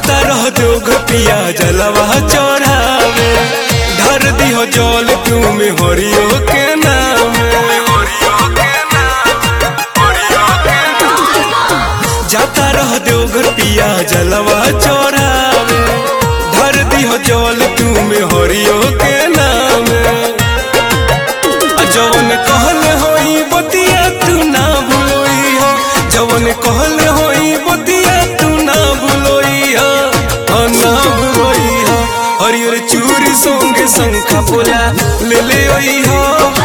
जाता रह जोग पिया जलवा चढ़ावे धर दिहो जल क्यों में हरियो के नाम जाता रह देवघर पिया जलवा चढ़ावे धर दिहो जल क्यों में हरियो के नाम जवन कहल होई बतिया तू ना भूलोई हो जवन कहल होई बतिया तू ना भूलोई हो ना भूलोई हो हरियर चूड़ी संगे शंखा पोला ले ले आई हो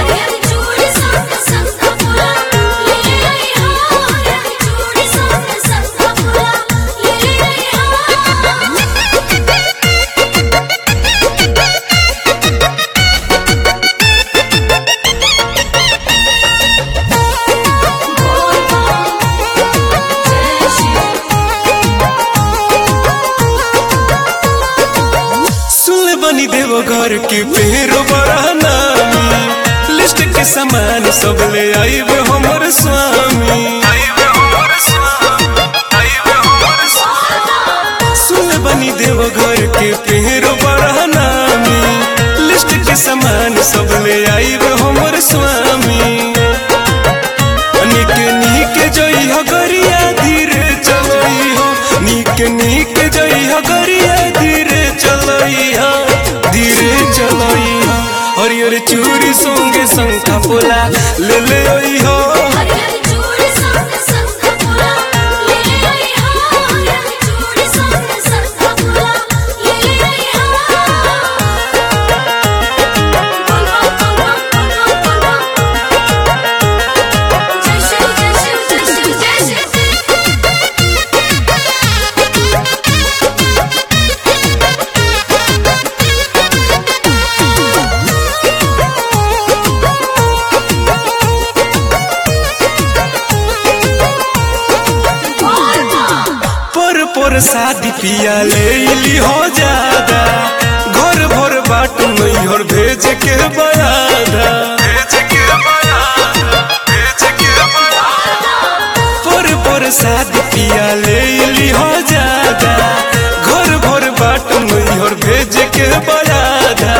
देवघर के पेड़ बड़ा नामी लिस्ट के सामान सब ले आईबे हमर स्वामी सुन बनी देवघर के पेड़ बड़ा नामी लिस्ट के सामान सब ले आईबे हमर स्वामी नीक जई हो गरिया धीरे चलई हो नीक जई हो गरिया धीरे चलई हो धीरे चलई हो हरियर चूड़ी संगे शंखा पोला ले ले आई हो पर शादी पिया ले ली हो ज्यादा घर भर बाट नहीं और भेज के बयादा पर शादी पिया ले ली हो ज्यादा घर भर बाट नहीं और भेज के बयादा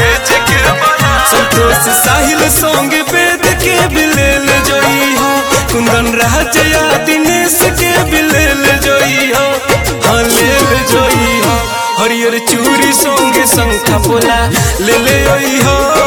संतोष साहिल संग वेद के बिलेल जोई हो कुंदन राजया दिनेश के बिलेल जोई हो हरियर चूड़ी संगे शंखा पोला ले ले आई हो।